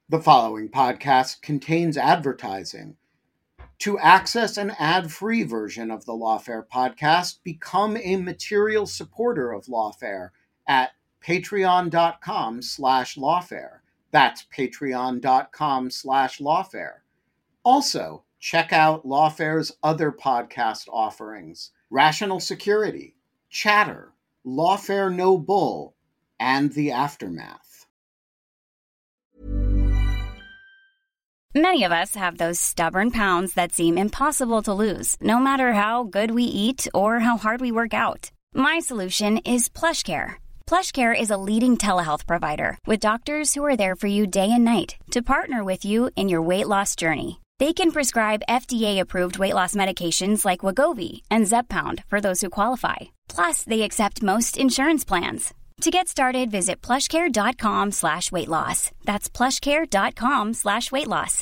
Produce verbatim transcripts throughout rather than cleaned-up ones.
The following podcast contains advertising. To access an ad-free version of the Lawfare podcast, become a material supporter of Lawfare at patreon.com slash lawfare. That's patreon.com slash lawfare. Also, check out Lawfare's other podcast offerings: Rational Security, Chatter, Lawfare No Bull, and The Aftermath. Many of us have those stubborn pounds that seem impossible to lose, no matter how good we eat or how hard we work out. My solution is PlushCare. PlushCare is a leading telehealth provider with doctors who are there for you day and night to partner with you in your weight loss journey. They can prescribe F D A-approved weight loss medications like Wegovy and Zepbound for those who qualify. Plus, they accept most insurance plans. To get started, visit plushcare.com slash weight loss. That's plushcare.com slash weight loss.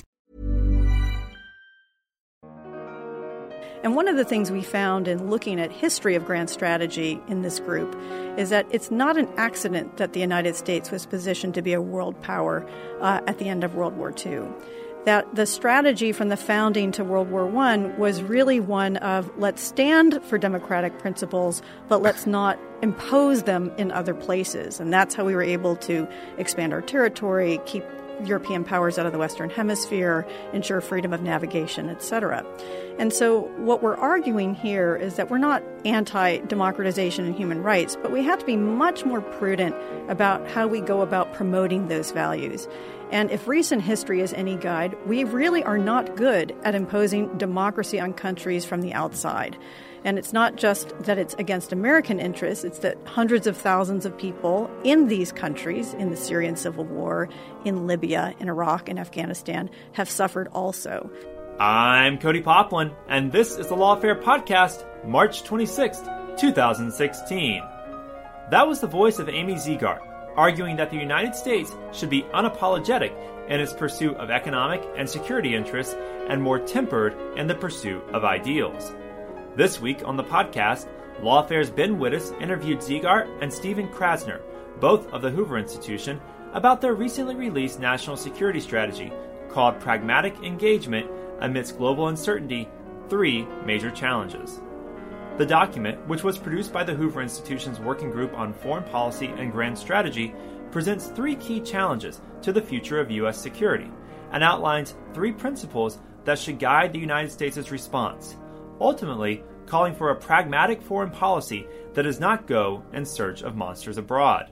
And one of the things we found in looking at history of grand strategy in this group is that it's not an accident that the United States was positioned to be a world power uh, at the end of World War Two. That the strategy from the founding to World War One was really one of let's stand for democratic principles, but let's not impose them in other places. And that's how we were able to expand our territory, keep European powers out of the Western Hemisphere, ensure freedom of navigation, et cetera. And so what we're arguing here is that we're not anti-democratization and human rights, but we have to be much more prudent about how we go about promoting those values. And if recent history is any guide, we really are not good at imposing democracy on countries from the outside. And it's not just that it's against American interests, it's that hundreds of thousands of people in these countries, in the Syrian civil war, in Libya, in Iraq, and Afghanistan, have suffered also. I'm Cody Poplin, and this is the Lawfare Podcast, March twenty-sixth, twenty sixteen. That was the voice of Amy Zegart, arguing that the United States should be unapologetic in its pursuit of economic and security interests and more tempered in the pursuit of ideals. This week on the podcast, Lawfare's Ben Wittes interviewed Zegart and Stephen Krasner, both of the Hoover Institution, about their recently released national security strategy called Pragmatic Engagement Amidst Global Uncertainty, Three Major Challenges. The document, which was produced by the Hoover Institution's Working Group on Foreign Policy and Grand Strategy, presents three key challenges to the future of U S security and outlines three principles that should guide the United States' response, ultimately calling for a pragmatic foreign policy that does not go in search of monsters abroad.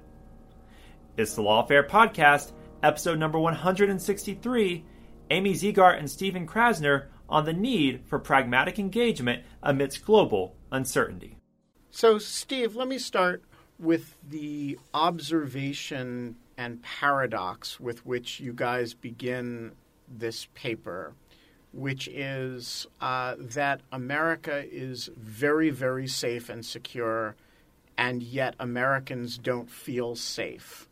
It's the Lawfare Podcast, episode number one hundred sixty-three, Amy Zegart and Stephen Krasner on the need for pragmatic engagement amidst global uncertainty. So, Steve, let me start with the observation and paradox with which you guys begin this paper, which is uh, that America is very, very safe and secure, and yet Americans don't feel safe.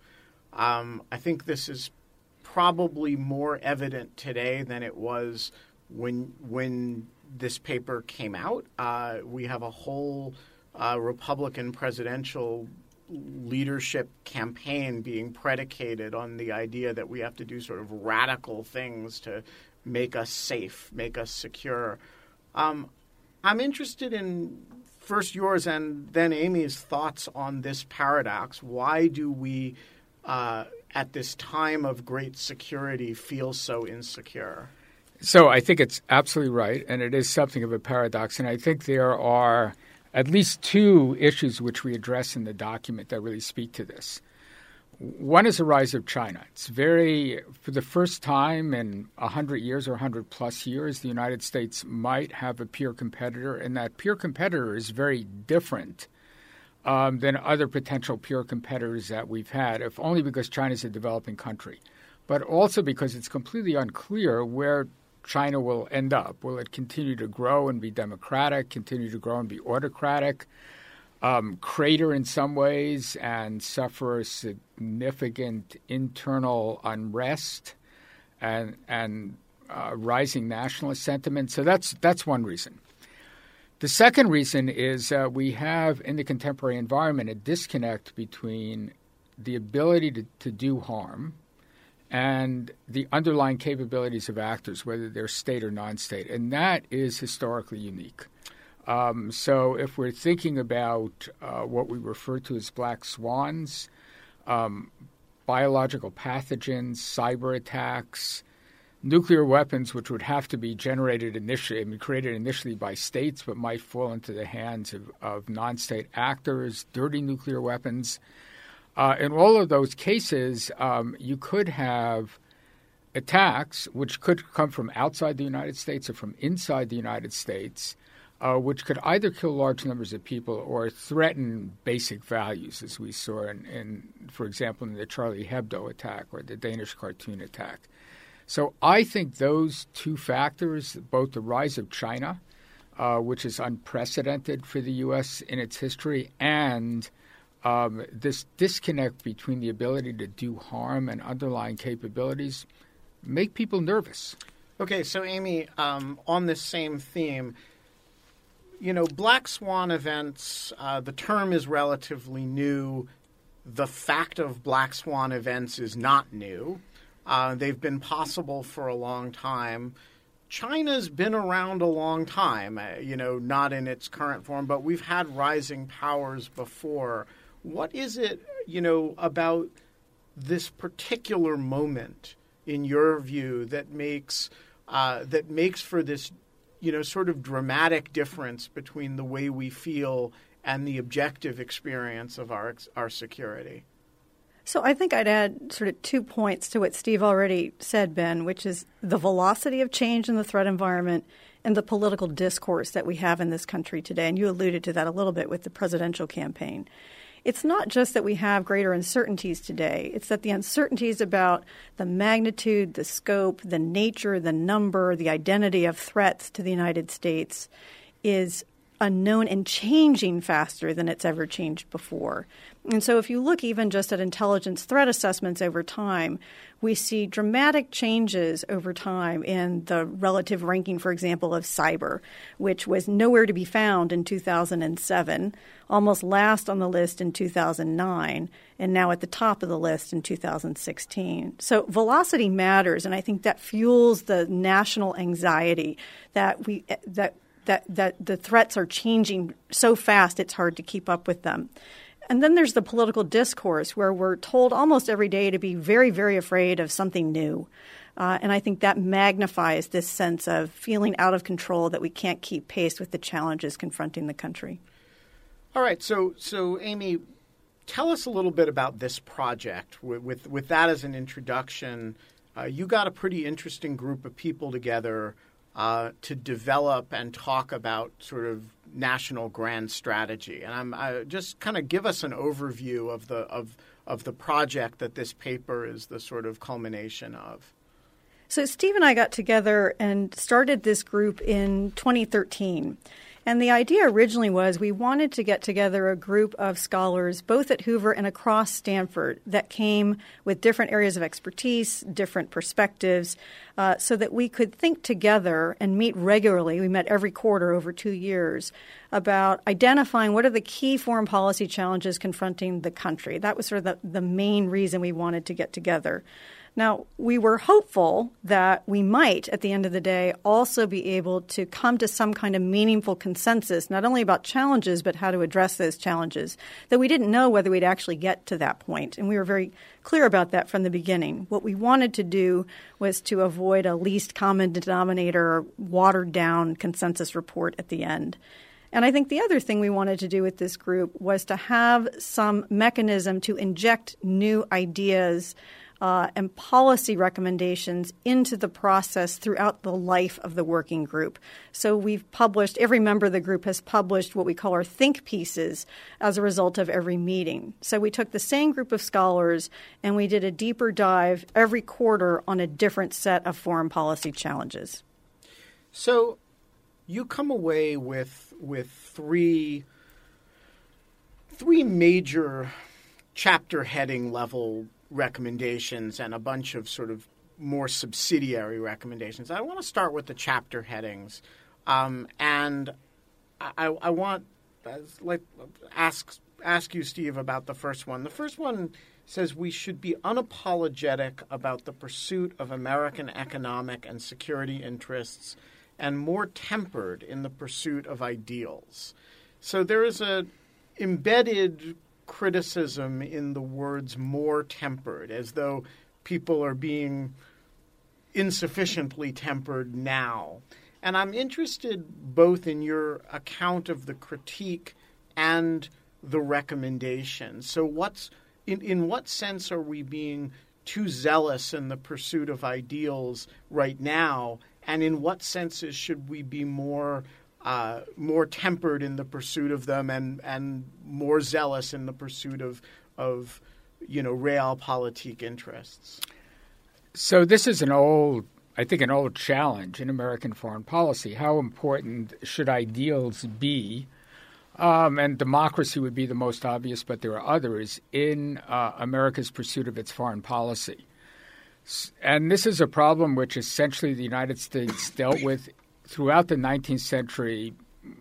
Um, I think this is probably more evident today than it was when when this paper came out. Uh, we have a whole uh, Republican presidential leadership campaign being predicated on the idea that we have to do sort of radical things to make us safe, make us secure. Um, I'm interested in first yours and then Amy's thoughts on this paradox. Why do we, uh, at this time of great security, feel so insecure? So I think it's absolutely right, and it is something of a paradox. And I think there are at least two issues which we address in the document that really speak to this. One is the rise of China. It's very, for the first time in one hundred years or one hundred plus years, the United States might have a peer competitor, and that peer competitor is very different um, than other potential peer competitors that we've had, if only because China is a developing country, but also because it's completely unclear where China will end up. Will it continue to grow and be democratic, continue to grow and be autocratic, um, crater in some ways and suffer significant internal unrest and and uh, rising nationalist sentiment? So that's that's one reason. The second reason is uh, we have in the contemporary environment a disconnect between the ability to, to do harm and the underlying capabilities of actors, whether they're state or non-state. And that is historically unique. Um, so if we're thinking about uh, what we refer to as black swans, um, biological pathogens, cyber attacks, nuclear weapons, which would have to be generated initially, I mean, created initially by states, but might fall into the hands of, of non-state actors, dirty nuclear weapons. Uh, in all of those cases, um, you could have attacks which could come from outside the United States or from inside the United States, uh, which could either kill large numbers of people or threaten basic values, as we saw in, in for example, in the Charlie Hebdo attack or the Danish cartoon attack. So I think those two factors, both the rise of China, uh, which is unprecedented for the U S in its history, and um, this disconnect between the ability to do harm and underlying capabilities, make people nervous. Okay, so Amy, um, on this same theme, you know, black swan events, uh, the term is relatively new. The fact of black swan events is not new. Uh, they've been possible for a long time. China's been around a long time, uh, you know, not in its current form, but we've had rising powers before. What is it, you know, about this particular moment, in your view, that makes uh, that makes for this, you know, sort of dramatic difference between the way we feel and the objective experience of our our security? So I think I'd add sort of two points to what Steve already said, Ben, which is the velocity of change in the threat environment and the political discourse that we have in this country today. And you alluded to that a little bit with the presidential campaign. It's not just that we have greater uncertainties today. It's that the uncertainties about the magnitude, the scope, the nature, the number, the identity of threats to the United States is unknown and changing faster than it's ever changed before. And so if you look even just at intelligence threat assessments over time, we see dramatic changes over time in the relative ranking, for example, of cyber, which was nowhere to be found in two thousand seven, almost last on the list in two thousand nine, and now at the top of the list in two thousand sixteen. So velocity matters, and I think that fuels the national anxiety that we that that that the threats are changing so fast it's hard to keep up with them. And then there's the political discourse where we're told almost every day to be very, very afraid of something new. Uh, and I think that magnifies this sense of feeling out of control, that we can't keep pace with the challenges confronting the country. All right. So, so Amy, tell us a little bit about this project. With, with, with that as an introduction, uh, you got a pretty interesting group of people together uh, to develop and talk about sort of national grand strategy. And I'm I just kind of give us an overview of the of of the project that this paper is the sort of culmination of. So Steve and I got together and started this group in twenty thirteen. And the idea originally was we wanted to get together a group of scholars, both at Hoover and across Stanford, that came with different areas of expertise, different perspectives, uh, so that we could think together and meet regularly. We met every quarter over two years about identifying what are the key foreign policy challenges confronting the country. That was sort of the, the main reason we wanted to get together. Now, we were hopeful that we might, at the end of the day, also be able to come to some kind of meaningful consensus, not only about challenges, but how to address those challenges, that we didn't know whether we'd actually get to that point. And we were very clear about that from the beginning. What we wanted to do was to avoid a least common denominator or watered-down consensus report at the end. And I think the other thing we wanted to do with this group was to have some mechanism to inject new ideas Uh, and policy recommendations into the process throughout the life of the working group. So we've published, every member of the group has published what we call our think pieces as a result of every meeting. So we took the same group of scholars and we did a deeper dive every quarter on a different set of foreign policy challenges. So you come away with with three three major chapter heading level recommendations and a bunch of sort of more subsidiary recommendations. I want to start with the chapter headings, um, and I, I want uh, like ask ask you, Steve, about the first one. The first one says we should be unapologetic about the pursuit of American economic and security interests and more tempered in the pursuit of ideals. So there is a embedded criticism in the words more tempered, as though people are being insufficiently tempered now. And I'm interested both in your account of the critique and the recommendation. So what's in, in what sense are we being too zealous in the pursuit of ideals right now? And in what senses should we be more uh, more tempered in the pursuit of them and, and more zealous in the pursuit of, of you know, realpolitik interests? So this is an old, I think, an old challenge in American foreign policy. How important should ideals be? Um, and democracy would be the most obvious, but there are others in uh, America's pursuit of its foreign policy. And this is a problem which essentially the United States dealt with throughout the nineteenth century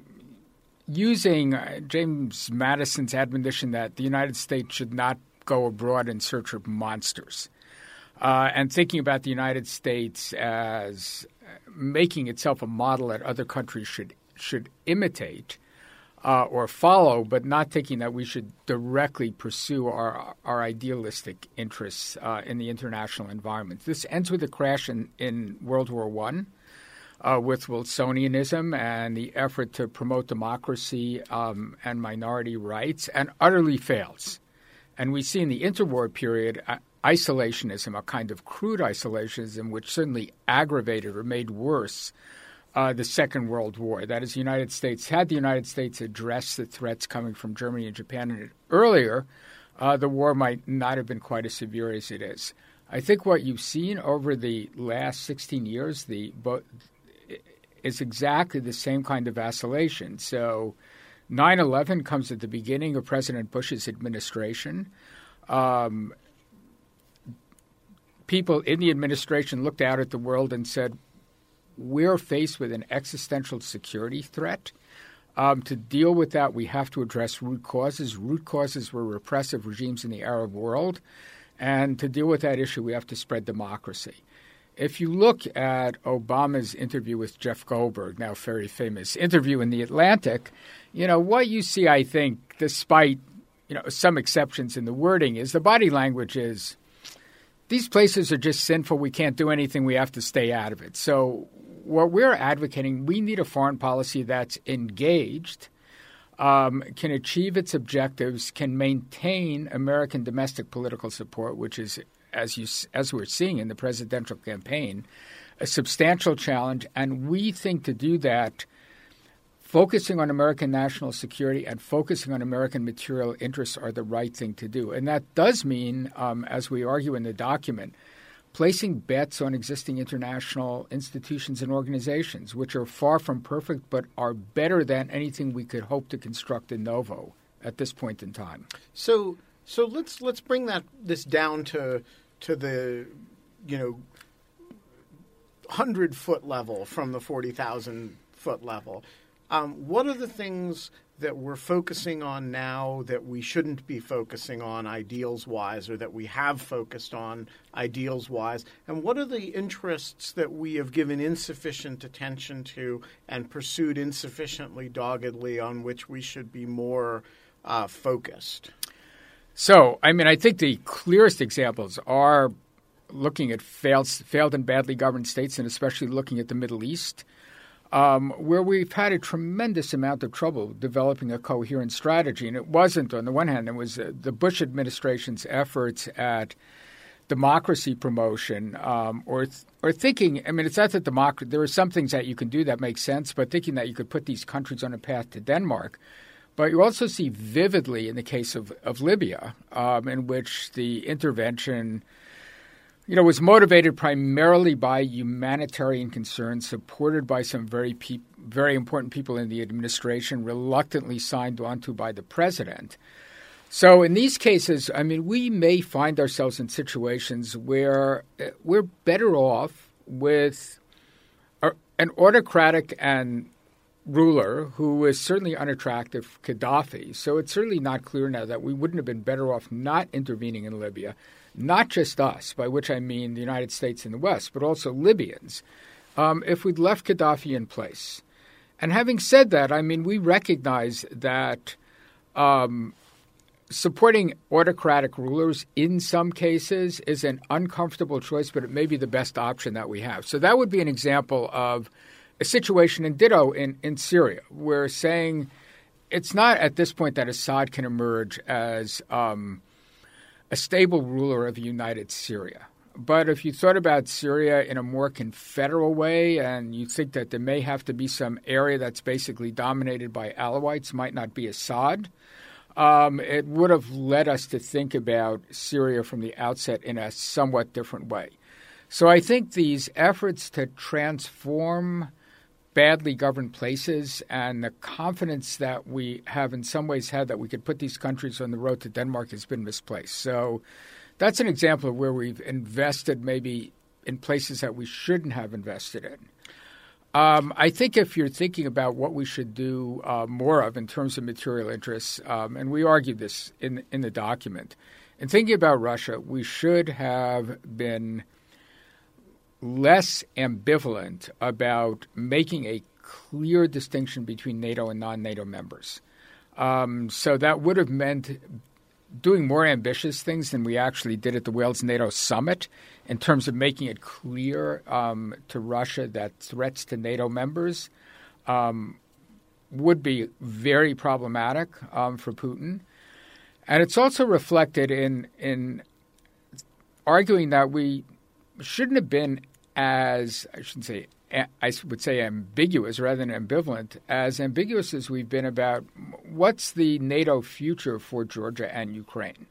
using uh, James Madison's admonition that the United States should not go abroad in search of monsters. Uh, and thinking about the United States as making itself a model that other countries should should imitate uh, or follow, but not thinking that we should directly pursue our our idealistic interests uh, in the international environment. This ends with a crash in, in World War One uh, with Wilsonianism and the effort to promote democracy um, and minority rights, and utterly fails. And we see in the interwar period uh, isolationism, a kind of crude isolationism, which certainly aggravated or made worse uh, the Second World War. That is, the United States, had the United States addressed the threats coming from Germany and Japan earlier, uh, the war might not have been quite as severe as it is. I think what you've seen over the last sixteen years the bo- is exactly the same kind of vacillation. So nine eleven comes at the beginning of President Bush's administration. Um, people in the administration looked out at the world and said, we're faced with an existential security threat. Um, to deal with that, we have to address root causes. Root causes were repressive regimes in the Arab world. And to deal with that issue, we have to spread democracy. If you look at Obama's interview with Jeff Goldberg, now very famous interview in The Atlantic, you know, what you see, I think, despite, you know, some exceptions in the wording, is the body language is, these places are just sinful. We can't do anything. We have to stay out of it. So what we're advocating, we need a foreign policy that's engaged, um, can achieve its objectives, can maintain American domestic political support, which is, as you as we're seeing in the presidential campaign, a substantial challenge. And we think to do that, focusing on American national security and focusing on American material interests are the right thing to do. And that does mean, um, as we argue in the document, placing bets on existing international institutions and organizations, which are far from perfect but are better than anything we could hope to construct in novo at this point in time. So, so let's let's bring that this down to to the, you know, hundred foot level from the forty thousand foot level. Um, what are the things that we're focusing on now that we shouldn't be focusing on ideals-wise, or that we have focused on ideals-wise? And what are the interests that we have given insufficient attention to and pursued insufficiently doggedly, on which we should be more uh, focused? So, I mean, I think the clearest examples are looking at failed, failed and badly governed states, and especially looking at the Middle East, Um, where we've had a tremendous amount of trouble developing a coherent strategy. And it wasn't, on the one hand, it was uh, the Bush administration's efforts at democracy promotion um, or th- or thinking, I mean, it's not that democracy, there are some things that you can do that make sense, but thinking that you could put these countries on a path to Denmark. But you also see vividly in the case of, of Libya, um, in which the intervention you know, was motivated primarily by humanitarian concerns, supported by some very pe- very important people in the administration, reluctantly signed onto by the president. So in these cases, I mean, we may find ourselves in situations where we're better off with a, an autocratic and ruler who was certainly unattractive, Gaddafi. So it's certainly not clear now that we wouldn't have been better off not intervening in Libya, not just us, by which I mean the United States and the West, but also Libyans, um, if we'd left Gaddafi in place. And having said that, I mean, we recognize that um, supporting autocratic rulers in some cases is an uncomfortable choice, but it may be the best option that we have. So that would be an example of a situation, and ditto in, in Syria. We're saying it's not at this point that Assad can emerge as um, a stable ruler of a united Syria. But if you thought about Syria in a more confederal way and you think that there may have to be some area that's basically dominated by Alawites, might not be Assad, um, it would have led us to think about Syria from the outset in a somewhat different way. So I think these efforts to transform badly governed places and the confidence that we have in some ways had that we could put these countries on the road to Denmark has been misplaced. So that's an example of where we've invested maybe in places that we shouldn't have invested in. Um, I think if you're thinking about what we should do uh, more of in terms of material interests, um, and we argued this in, in the document, in thinking about Russia, we should have been less ambivalent about making a clear distinction between NATO and non-NATO members. Um, so that would have meant doing more ambitious things than we actually did at the Wales NATO summit in terms of making it clear um, to Russia that threats to NATO members um, would be very problematic um, for Putin. And it's also reflected in in arguing that we shouldn't have been as, I shouldn't say, I would say ambiguous rather than ambivalent, as ambiguous as we've been about what's the NATO future for Georgia and Ukraine.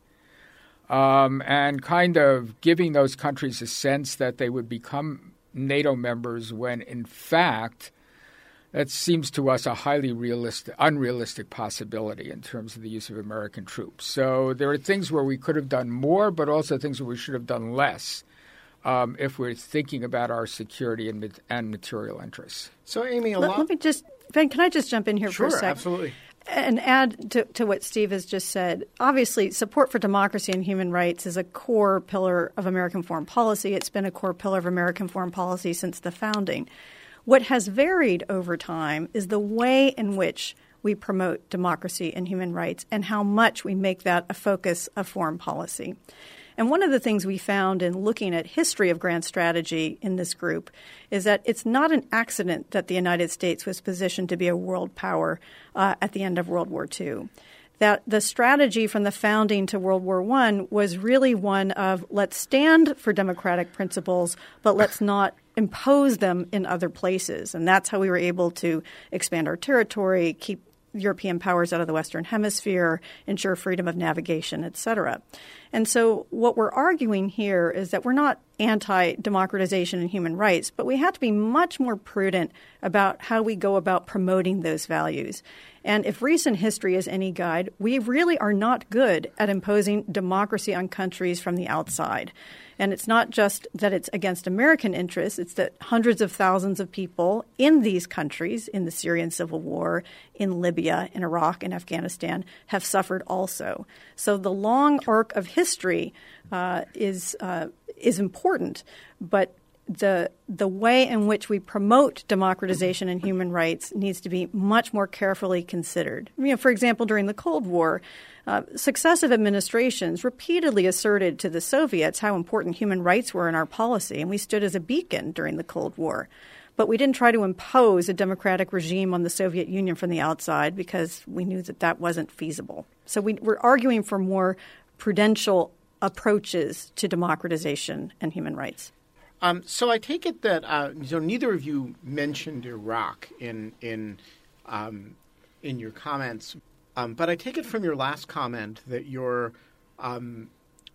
Um, and kind of giving those countries a sense that they would become NATO members when, in fact, that seems to us a highly realistic, unrealistic possibility in terms of the use of American troops. So there are things where we could have done more, but also things where we should have done less. Um, if we're thinking about our security and, and material interests. So, Amy, a let, lot... let me just, Ben, can I just jump in here sure, for a second? Absolutely. And add to, to what Steve has just said. Obviously, support for democracy and human rights is a core pillar of American foreign policy. It's been a core pillar of American foreign policy since the founding. What has varied over time is the way in which we promote democracy and human rights and how much we make that a focus of foreign policy. And one of the things we found in looking at history of grand strategy in this group is that it's not an accident that the United States was positioned to be a world power uh, at the end of World War Two. That the strategy from the founding to World War One was really one of let's stand for democratic principles, but let's not impose them in other places. And that's how we were able to expand our territory, keep European powers out of the Western Hemisphere, ensure freedom of navigation, et cetera. And so what we're arguing here is that we're not anti-democratization and human rights, but we have to be much more prudent about how we go about promoting those values. And if recent history is any guide, we really are not good at imposing democracy on countries from the outside. And it's not just that it's against American interests. It's that hundreds of thousands of people in these countries, in the Syrian civil war, in Libya, in Iraq, and Afghanistan, have suffered also. So the long arc of history uh, is uh, is important, but the the way in which we promote democratization and human rights needs to be much more carefully considered. You know, for example, during the Cold War, uh, successive administrations repeatedly asserted to the Soviets how important human rights were in our policy, and we stood as a beacon during the Cold War. But we didn't try to impose a democratic regime on the Soviet Union from the outside because we knew that that wasn't feasible. So we, we're arguing for more prudential approaches to democratization and human rights. Um, so I take it that uh, so neither of you mentioned Iraq in in um, in your comments, um, but I take it from your last comment that you're um,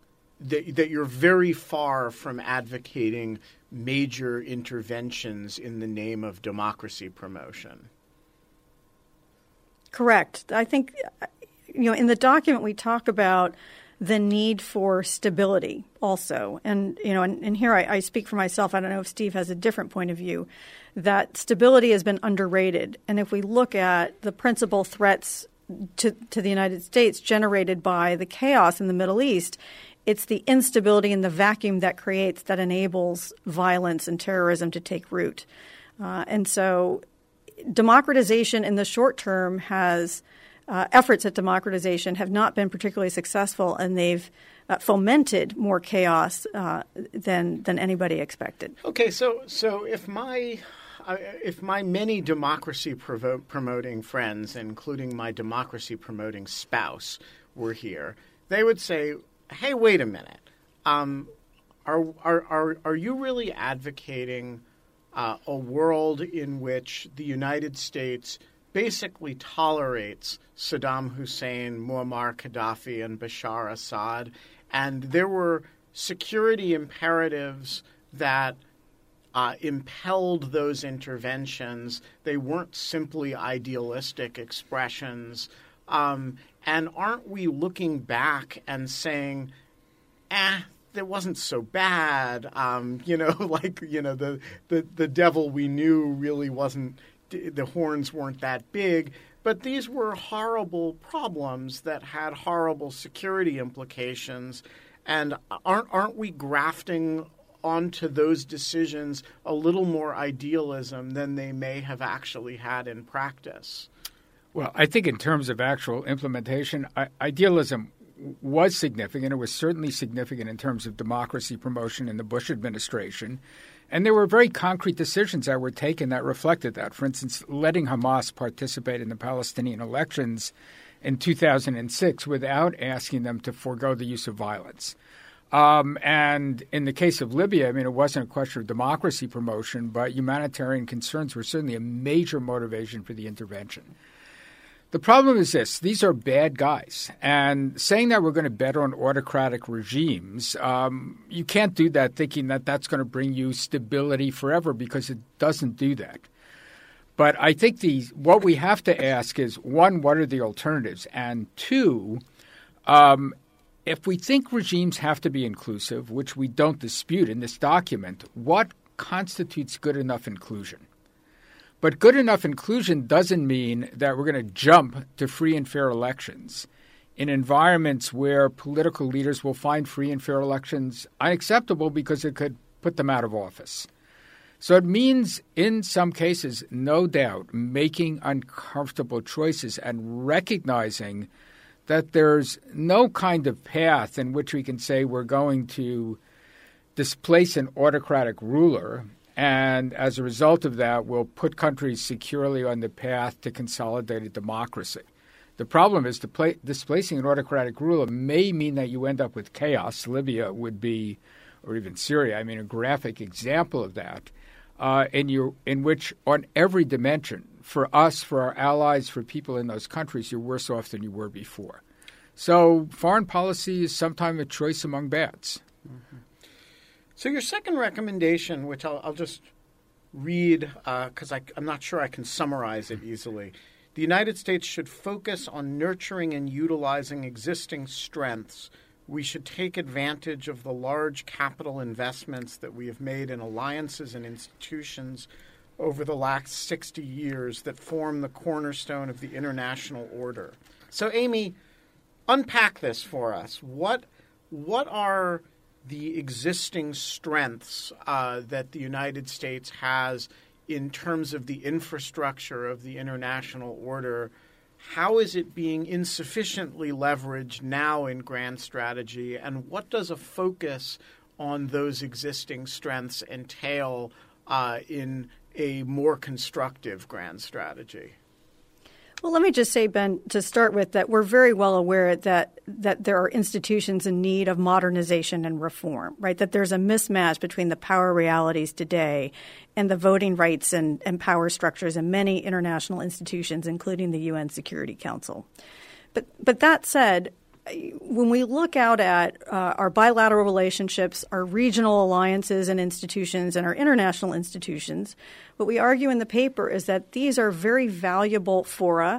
that, that you're very far from advocating major interventions in the name of democracy promotion. Correct. I think, you know, in the document we talk about the need for stability also. And, you know, and, and here I, I speak for myself. I don't know if Steve has a different point of view, that stability has been underrated. And if we look at the principal threats to, to the United States generated by the chaos in the Middle East, it's the instability and the vacuum that creates that enables violence and terrorism to take root. Uh, and so democratization in the short term has uh, efforts at democratization have not been particularly successful, and they've uh, fomented more chaos uh, than than anybody expected. Okay, so so if my uh, if my many democracy provo- promoting friends, including my democracy promoting spouse, were here, they would say, "Hey, wait a minute. Um, are are are are you really advocating uh, a world in which the United States basically tolerates Saddam Hussein, Muammar Gaddafi, and Bashar Assad, and there were security imperatives that uh, impelled those interventions? They weren't simply idealistic expressions. Um, and aren't we looking back and saying, eh, that wasn't so bad, um, you know, like, you know, the, the, the devil we knew really wasn't, the horns weren't that big, but these were horrible problems that had horrible security implications. And aren't aren't we grafting onto those decisions a little more idealism than they may have actually had in practice? Well, I think in terms of actual implementation, I- idealism was significant. It was certainly significant in terms of democracy promotion in the Bush administration. And there were very concrete decisions that were taken that reflected that. For instance, letting Hamas participate in the Palestinian elections in two thousand six without asking them to forego the use of violence. Um, and in the case of Libya, I mean, it wasn't a question of democracy promotion, but humanitarian concerns were certainly a major motivation for the intervention. The problem is this. These are bad guys. And saying that we're going to bet on autocratic regimes, um, you can't do that thinking that that's going to bring you stability forever, because it doesn't do that. But I think the what we have to ask is, one, what are the alternatives? And two, um, if we think regimes have to be inclusive, which we don't dispute in this document, what constitutes good enough inclusion? But good enough inclusion doesn't mean that we're going to jump to free and fair elections in environments where political leaders will find free and fair elections unacceptable because it could put them out of office. So it means, in some cases, no doubt, making uncomfortable choices and recognizing that there's no kind of path in which we can say we're going to displace an autocratic ruler, and as a result of that, we'll put countries securely on the path to consolidated democracy. The problem is to displacing an autocratic ruler may mean that you end up with chaos. Libya would be, or even Syria, I mean, a graphic example of that, uh, in, you, in which on every dimension, for us, for our allies, for people in those countries, you're worse off than you were before. So foreign policy is sometimes a choice among bads. Mm-hmm. So your second recommendation, which I'll, I'll just read because uh, I'm not sure I can summarize it easily. The United States should focus on nurturing and utilizing existing strengths. We should take advantage of the large capital investments that we have made in alliances and institutions over the last sixty years that form the cornerstone of the international order. So, Amy, unpack this for us. What, what are the existing strengths uh, that the United States has in terms of the infrastructure of the international order? How is it being insufficiently leveraged now in grand strategy? And what does a focus on those existing strengths entail uh, in a more constructive grand strategy? Well, let me just say, Ben, to start with, that we're very well aware that that there are institutions in need of modernization and reform, right? That there's a mismatch between the power realities today and the voting rights and, and power structures in many international institutions, including the U N Security Council. But but that said, when we look out at uh, our bilateral relationships, our regional alliances and institutions, and our international institutions, what we argue in the paper is that these are very valuable fora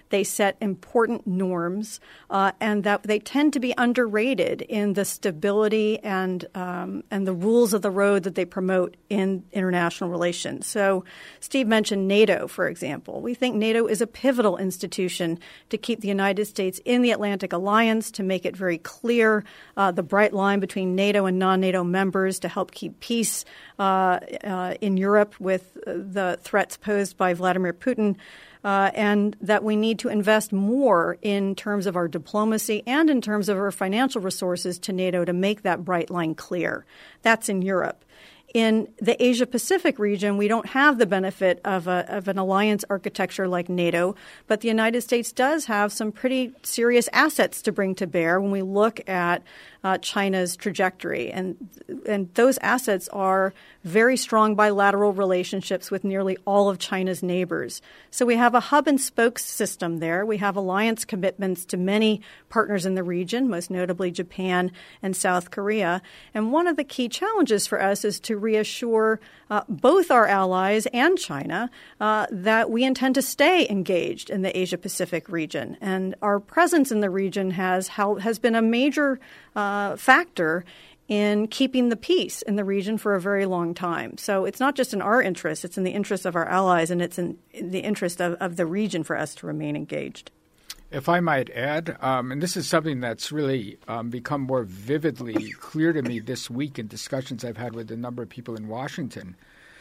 They set important norms, uh, and that they tend to be underrated in the stability and um, and the rules of the road that they promote in international relations. So Steve mentioned NATO, for example. We think NATO is a pivotal institution to keep the United States in the Atlantic Alliance, to make it very clear uh, the bright line between NATO and non-NATO members, to help keep peace uh, uh, in Europe with the threats posed by Vladimir Putin. Uh, and that we need to invest more in terms of our diplomacy and in terms of our financial resources to NATO to make that bright line clear. That's in Europe. In the Asia-Pacific region, we don't have the benefit of, a, of an alliance architecture like NATO, but the United States does have some pretty serious assets to bring to bear when we look at uh, China's trajectory. And, and those assets are very strong bilateral relationships with nearly all of China's neighbors. So we have a hub and spoke system there. We have alliance commitments to many partners in the region, most notably Japan and South Korea. And one of the key challenges for us is to reassure uh, both our allies and China uh, that we intend to stay engaged in the Asia-Pacific region. And our presence in the region has held, has been a major uh, factor in keeping the peace in the region for a very long time. So it's not just in our interest, it's in the interest of our allies, and it's in, in the interest of, of the region for us to remain engaged. If I might add, um, and this is something that's really um, become more vividly clear to me this week in discussions I've had with a number of people in Washington,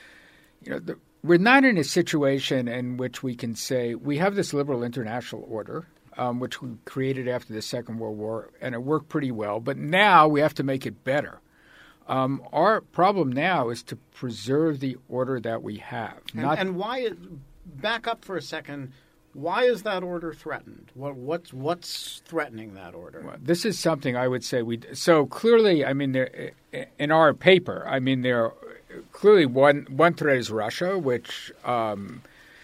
you know, the, we're not in a situation in which we can say we have this liberal international order, um, which we created after the Second World War, and it worked pretty well, but now we have to make it better. Um, our problem now is to preserve the order that we have. And, not, and why – back up for a second – why is that order threatened? What, what's what's threatening that order? Well, this is something I would say we. So clearly, I mean, there, in our paper, I mean, there clearly one one threat is Russia, which um,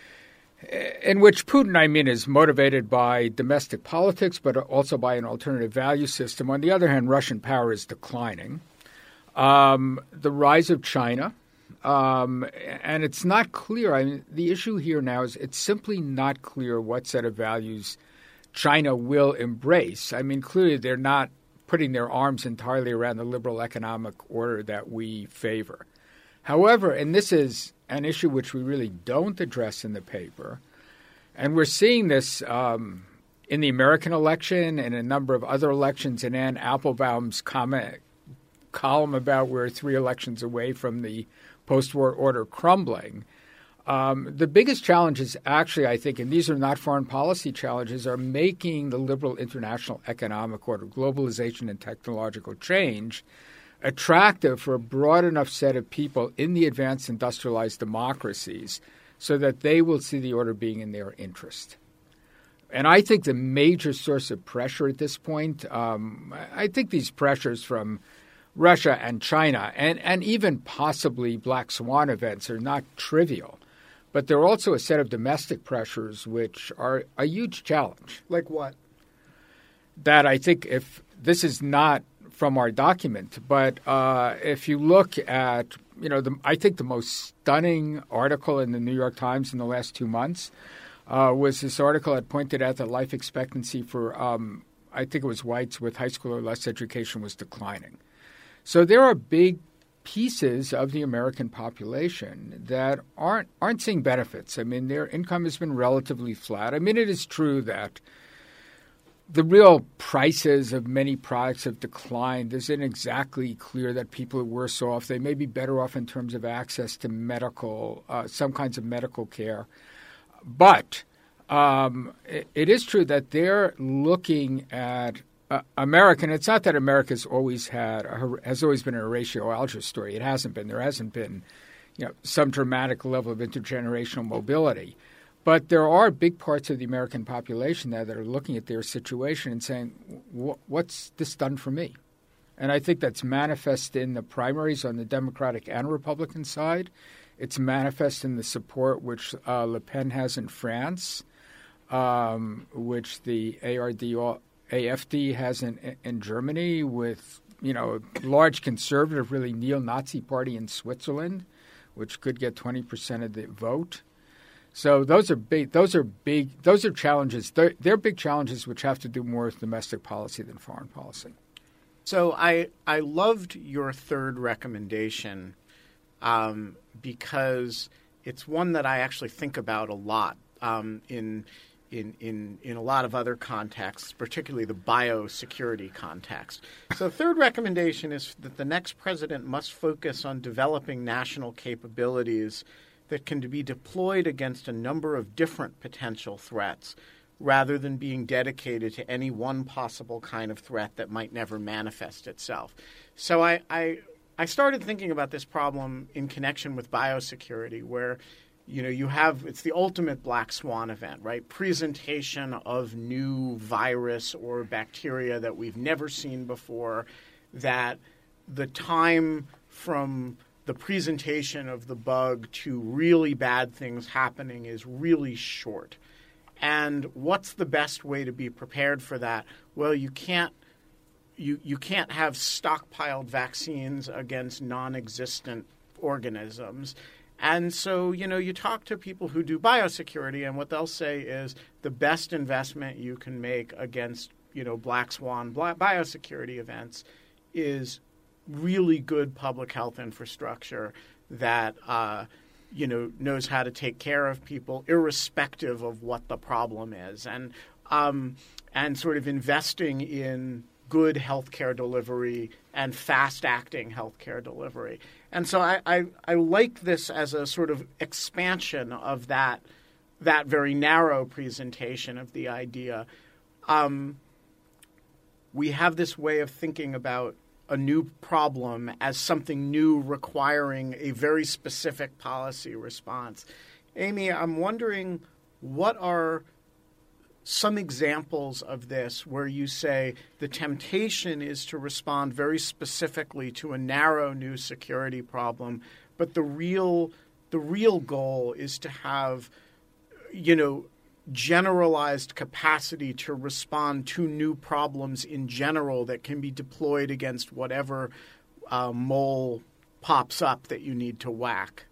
in which Putin, I mean, is motivated by domestic politics, but also by an alternative value system. On the other hand, Russian power is declining. Um, the rise of China. Um, and it's not clear. I mean, the issue here now is it's simply not clear what set of values China will embrace. I mean, clearly they're not putting their arms entirely around the liberal economic order that we favor. However, and this is an issue which we really don't address in the paper, and we're seeing this um, in the American election and a number of other elections, and Ann Applebaum's comment, column about we're three elections away from the post-war order crumbling. Um, the biggest challenges actually, I think, and these are not foreign policy challenges, are making the liberal international economic order, globalization and technological change, attractive for a broad enough set of people in the advanced industrialized democracies so that they will see the order being in their interest. And I think the major source of pressure at this point, um, I think these pressures from Russia and China, and, and even possibly black swan events are not trivial. But there are also a set of domestic pressures which are a huge challenge. Like what? That I think if this is not from our document, but uh, if you look at, you know, the, I think the most stunning article in the New York Times in the last two months uh, was this article that pointed out that life expectancy for, um, I think it was whites with high school or less education was declining. So there are big pieces of the American population that aren't aren't seeing benefits. I mean, their income has been relatively flat. I mean, it is true that the real prices of many products have declined. It isn't exactly clear that people are worse off. They may be better off in terms of access to medical, uh, some kinds of medical care. But um, it, it is true that they're looking at Uh, American, it's not that America's always had a, has always been a Horatio Alger story. It hasn't been. There hasn't been, you know, some dramatic level of intergenerational mobility. But there are big parts of the American population now that are looking at their situation and saying, "What's this done for me?" And I think that's manifest in the primaries on the Democratic and Republican side. It's manifest in the support which uh, Le Pen has in France, um, which the A R D A F D has in, in Germany, with, you know, a large conservative, really neo-Nazi party in Switzerland, which could get twenty percent of the vote. So those are big. Those are big. Those are challenges. They're, they're big challenges which have to do more with domestic policy than foreign policy. So I I loved your third recommendation um, because it's one that I actually think about a lot um, in in in in a lot of other contexts, particularly the biosecurity context. So the third recommendation is that the next president must focus on developing national capabilities that can be deployed against a number of different potential threats, rather than being dedicated to any one possible kind of threat that might never manifest itself. So I, I, I started thinking about this problem in connection with biosecurity, where you know you have it's the ultimate black swan event, right? Presentation of new virus or bacteria that we've never seen before, that the time from the presentation of the bug to really bad things happening is really short. And what's the best way to be prepared for that? Well, you can't you you can't have stockpiled vaccines against non-existent organisms. And so, you know, you talk to people who do biosecurity, and what they'll say is the best investment you can make against, you know, black swan biosecurity events is really good public health infrastructure that uh, you know, knows how to take care of people irrespective of what the problem is, and um, and sort of investing in good healthcare delivery and fast-acting healthcare delivery. And so I, I, I like this as a sort of expansion of that that very narrow presentation of the idea. Um, we have this way of thinking about a new problem as something new requiring a very specific policy response. Amy, I'm wondering, what are some examples of this where you say the temptation is to respond very specifically to a narrow new security problem, but the real the real goal is to have, you know, generalized capacity to respond to new problems in general that can be deployed against whatever uh, mole pops up that you need to whack?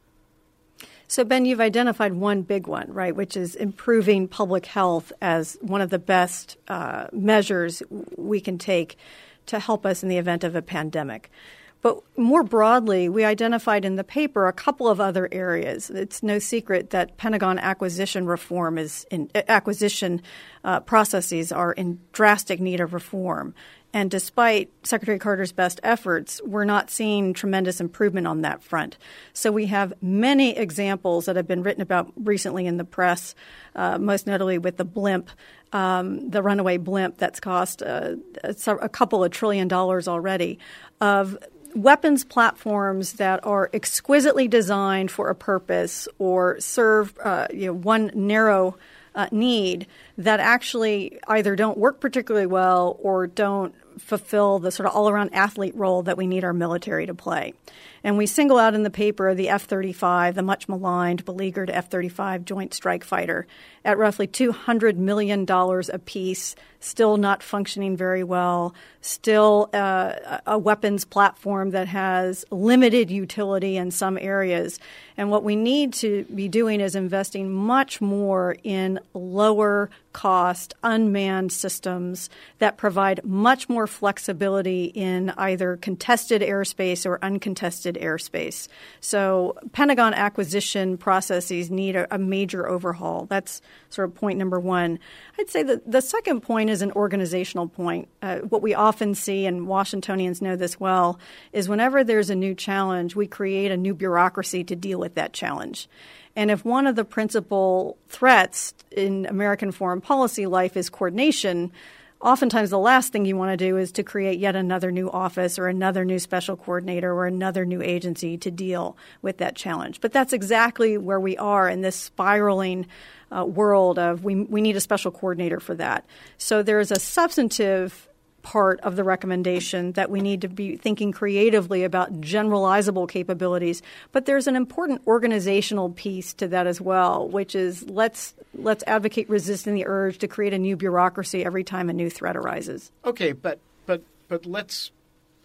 So, Ben, you've identified one big one, right, which is improving public health as one of the best uh, measures we can take to help us in the event of a pandemic. But more broadly, we identified in the paper a couple of other areas. It's no secret that Pentagon acquisition reform is in acquisition uh, processes are in drastic need of reform. And despite Secretary Carter's best efforts, we're not seeing tremendous improvement on that front. So we have many examples that have been written about recently in the press, uh, most notably with the blimp, um, the runaway blimp that's cost uh, a couple of trillion dollars already, of weapons platforms that are exquisitely designed for a purpose or serve uh, you know, one narrow uh, need that actually either don't work particularly well or don't fulfill the sort of all-around athlete role that we need our military to play. And we single out in the paper the F thirty-five, the much maligned, beleaguered F thirty-five Joint Strike Fighter, at roughly two hundred million dollars apiece, still not functioning very well, still uh, a weapons platform that has limited utility in some areas. And what we need to be doing is investing much more in lower cost, unmanned systems that provide much more flexibility in either contested airspace or uncontested airspace. So Pentagon acquisition processes need a, a major overhaul. That's sort of point number one. I'd say that the second point is an organizational point. Uh, what we often see, and Washingtonians know this well, is whenever there's a new challenge, we create a new bureaucracy to deal with that challenge. And if one of the principal threats in American foreign policy life is coordination, oftentimes the last thing you want to do is to create yet another new office or another new special coordinator or another new agency to deal with that challenge. But that's exactly where we are in this spiraling uh, world of we, we need a special coordinator for that. So there's a substantive part of the recommendation that we need to be thinking creatively about generalizable capabilities. But there's an important organizational piece to that as well, which is let's let's advocate resisting the urge to create a new bureaucracy every time a new threat arises. Okay, but but but let's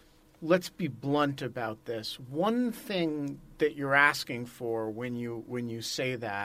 let's be blunt about this. One thing that you're asking for when you when you say that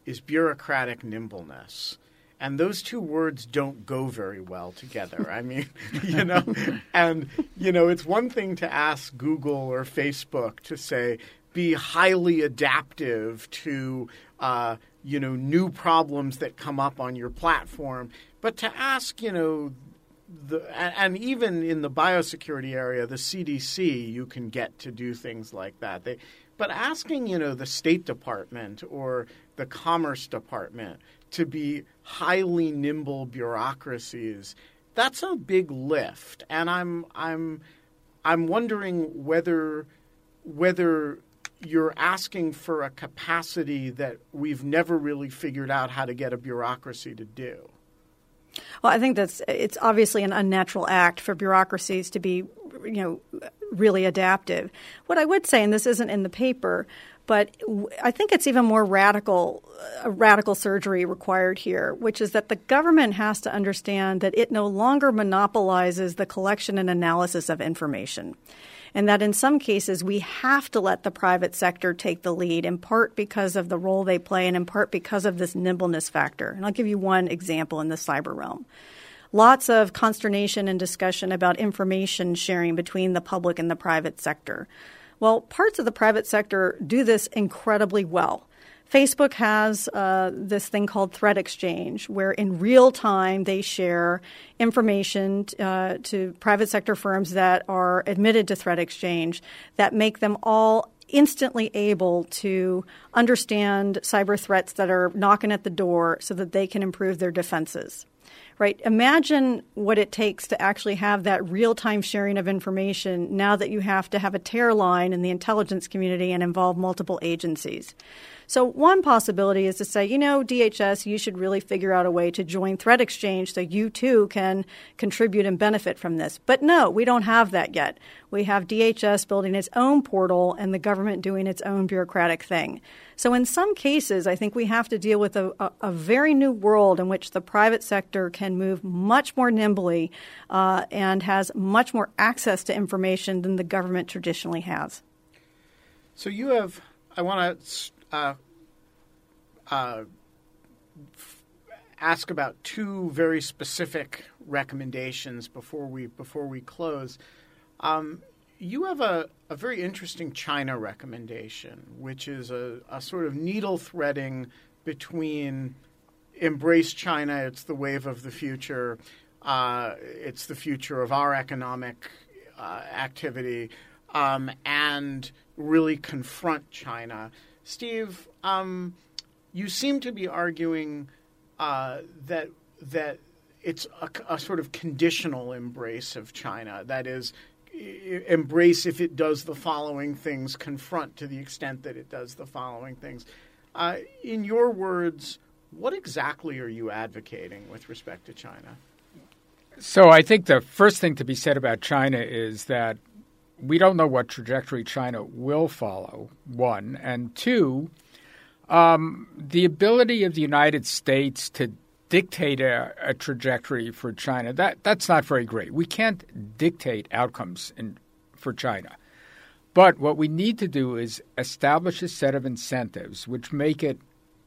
is bureaucratic nimbleness. And those two words don't go very well together. I mean, you know, and, you know, it's one thing to ask Google or Facebook to say, be highly adaptive to, uh, you know, new problems that come up on your platform. But to ask, you know, the and even in the biosecurity area, the C D C, you can get to do things like that. They, but asking, you know, the State Department or the Commerce Department to be highly nimble bureaucracies, that's a big lift. And I'm I'm I'm wondering whether whether you're asking for a capacity that we've never really figured out how to get a bureaucracy to do. Well, I think that's it's obviously an unnatural act for bureaucracies to be, you know, really adaptive. What I would say, and this isn't in the paper, but I think it's even more radical, a radical surgery required here, which is that the government has to understand that it no longer monopolizes the collection and analysis of information. And that in some cases we have to let the private sector take the lead, in part because of the role they play and in part because of this nimbleness factor. And I'll give you one example in the cyber realm. Lots of consternation and discussion about information sharing between the public and the private sector. Well, parts of the private sector do this incredibly well. Facebook has uh, this thing called Threat Exchange, where in real time they share information uh, to private sector firms that are admitted to Threat Exchange that make them all instantly able to understand cyber threats that are knocking at the door so that they can improve their defenses. Right? Imagine what it takes to actually have that real-time sharing of information now that you have to have a tear line in the intelligence community and involve multiple agencies. So one possibility is to say, you know, D H S, you should really figure out a way to join Threat Exchange so you too can contribute and benefit from this. But no, we don't have that yet. We have D H S building its own portal and the government doing its own bureaucratic thing. So in some cases, I think we have to deal with a, a, a very new world in which the private sector can move much more nimbly uh, and has much more access to information than the government traditionally has. So you have, I want to uh, uh, f- ask about two very specific recommendations before we before we close. Um, you have a, a very interesting China recommendation, which is a, a sort of needle threading between embrace China, it's the wave of the future, uh, it's the future of our economic uh, activity, um, and really confront China. Steve, um, you seem to be arguing uh, that that it's a, a sort of conditional embrace of China. That is, embrace if it does the following things, confront to the extent that it does the following things. Uh, in your words, what exactly are you advocating with respect to China? So I think the first thing to be said about China is that we don't know what trajectory China will follow, one. And two, um, the ability of the United States to dictate a, a trajectory for China, that, that's not very great. We can't dictate outcomes in, for China. But what we need to do is establish a set of incentives which make it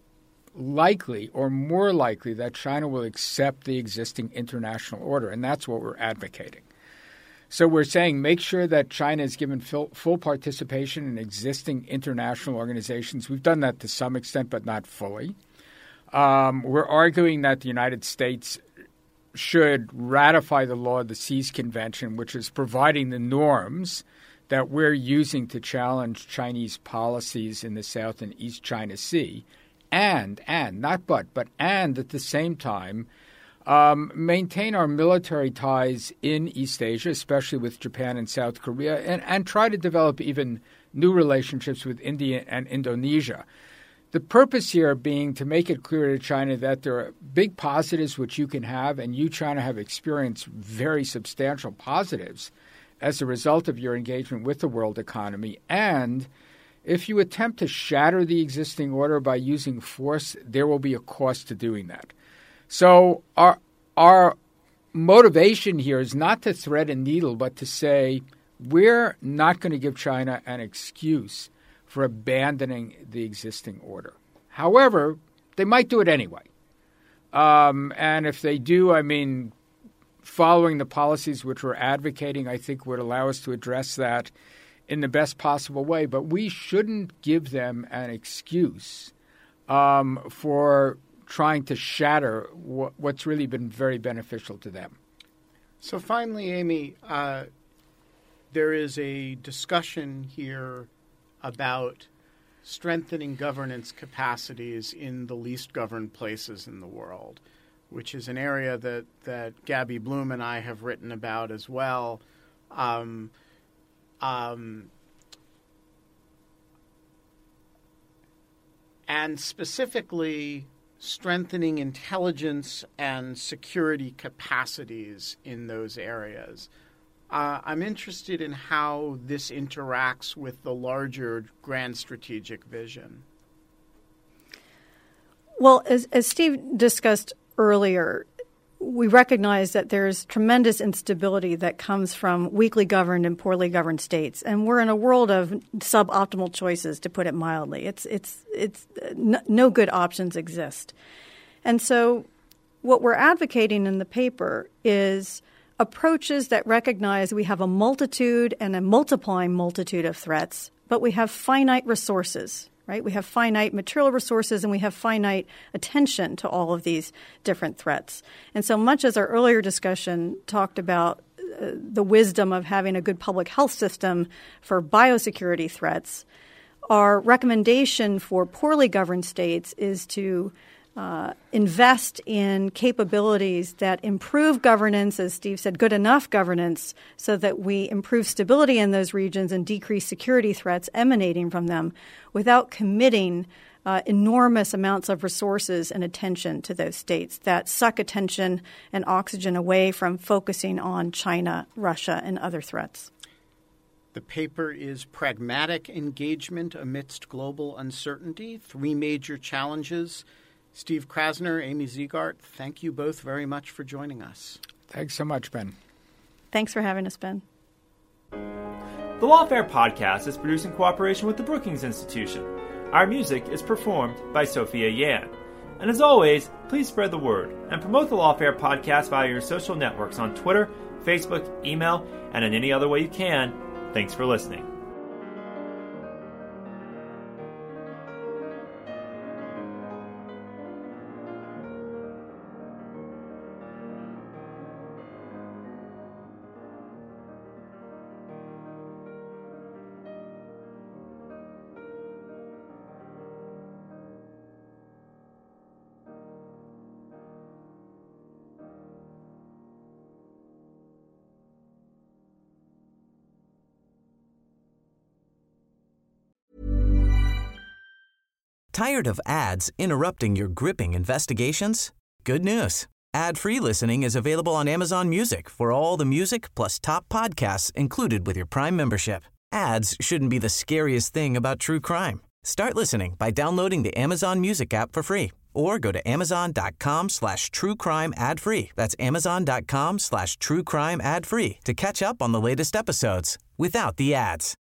likely or more likely that China will accept the existing international order, and that's what we're advocating. So we're saying make sure that China is given full, full participation in existing international organizations. We've done that to some extent, but not fully. Um, we're arguing that the United States should ratify the law of the Seas Convention, which is providing the norms that we're using to challenge Chinese policies in the South and East China Sea. And, and, not but, but and at the same time, um, maintain our military ties in East Asia, especially with Japan and South Korea, and, and try to develop even new relationships with India and Indonesia. The purpose here being to make it clear to China that there are big positives which you can have, and you, China, have experienced very substantial positives as a result of your engagement with the world economy. And if you attempt to shatter the existing order by using force, there will be a cost to doing that. So our our motivation here is not to thread a needle, but to say we're not going to give China an excuse for abandoning the existing order. However, they might do it anyway. Um, and if they do, I mean, following the policies which we're advocating, I think would allow us to address that in the best possible way. But we shouldn't give them an excuse um, for trying to shatter wh- what's really been very beneficial to them. So finally, Amy, uh, there is a discussion here about strengthening governance capacities in the least governed places in the world, which is an area that, that Gabby Bloom and I have written about as well. Um, um, and specifically strengthening intelligence and security capacities in those areas. Uh, I'm interested in how this interacts with the larger grand strategic vision. Well, as, as Steve discussed earlier, we recognize that there's tremendous instability that comes from weakly governed and poorly governed states, and we're in a world of suboptimal choices, to put it mildly. It's it's it's no, no good options exist, and so what we're advocating in the paper is approaches that recognize we have a multitude and a multiplying multitude of threats, but we have finite resources, right? We have finite material resources and we have finite attention to all of these different threats. And so much as our earlier discussion talked about uh, the wisdom of having a good public health system for biosecurity threats, our recommendation for poorly governed states is to Uh, invest in capabilities that improve governance, as Steve said, good enough governance, so that we improve stability in those regions and decrease security threats emanating from them without committing uh, enormous amounts of resources and attention to those states that suck attention and oxygen away from focusing on China, Russia, and other threats. The paper is Pragmatic Engagement Amidst Global Uncertainty, Three Major Challenges. Steve Krasner, Amy Ziegart, thank you both very much for joining us. Thanks so much, Ben. Thanks for having us, Ben. The Lawfare Podcast is produced in cooperation with the Brookings Institution. Our music is performed by Sophia Yan. And as always, please spread the word and promote the Lawfare Podcast via your social networks on Twitter, Facebook, email, and in any other way you can. Thanks for listening. Tired of ads interrupting your gripping investigations? Good news. Ad-free listening is available on Amazon Music for all the music plus top podcasts included with your Prime membership. Ads shouldn't be the scariest thing about true crime. Start listening by downloading the Amazon Music app for free or go to amazon.com slash true crime ad free. That's amazon.com slash true crime ad free to catch up on the latest episodes without the ads.